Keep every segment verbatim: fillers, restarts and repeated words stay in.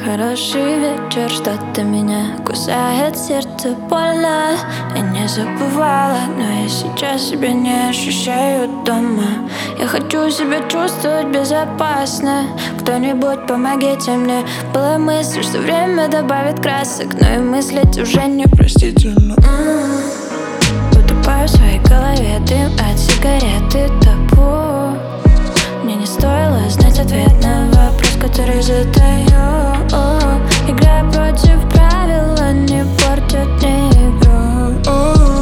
хороший вечер, что-то меня кусает сердце больно. Я не забывала, но я сейчас себя не ощущаю дома. Я хочу себя чувствовать безопасно. Кто-нибудь помогите мне. Была мысль, что время добавит красок, но и мыслить уже непростительно. Утопаю в своей голове, дым от сигареты табу. Мне не стоило знать ответ на вопрос, который задаю. Играя против правил, они портят мне игру.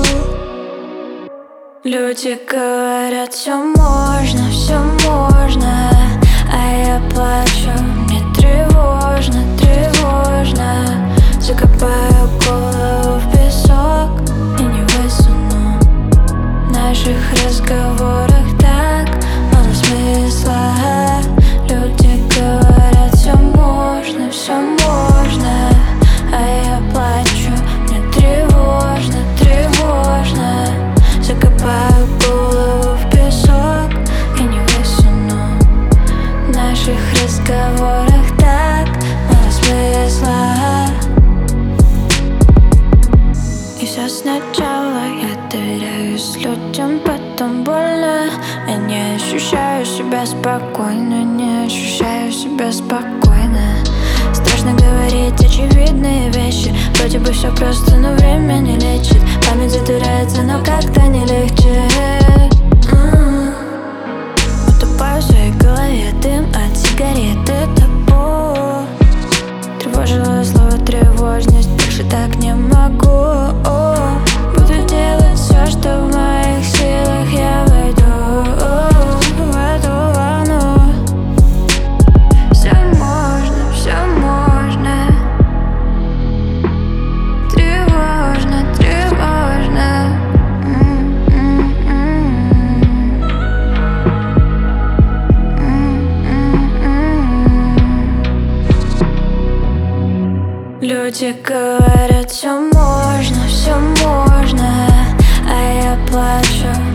Люди говорят, все можно, все можно, а я плачу, мне тревожно, тревожно. Закопаю голову в песок и не высуну. В наших разговорах так мало смысла. Люди говорят, все можно, все можно, а я плачу, мне тревожно, тревожно. Закопаю голову в песок и не высуну. В наших разговорах так мало смысла. И все сначала я доверяюсь людям, потом больно. Я не ощущаю себя спокойно, не ощущаю себя спокойно. Страшно говорить очевидные вещи. Вроде бы все просто, но время не лечит. Память затирается, но как-то не легче. М-м-м. Утопаю в своей голове, дым от сигареты табу. Тревожило слово тревожность, больше так не могу. Буду делать все, что в моих силах. Я войду в эту волну. Все можно, все можно. Тревожно, тревожно. Люди говорят, все можно, все можно, а я плачу.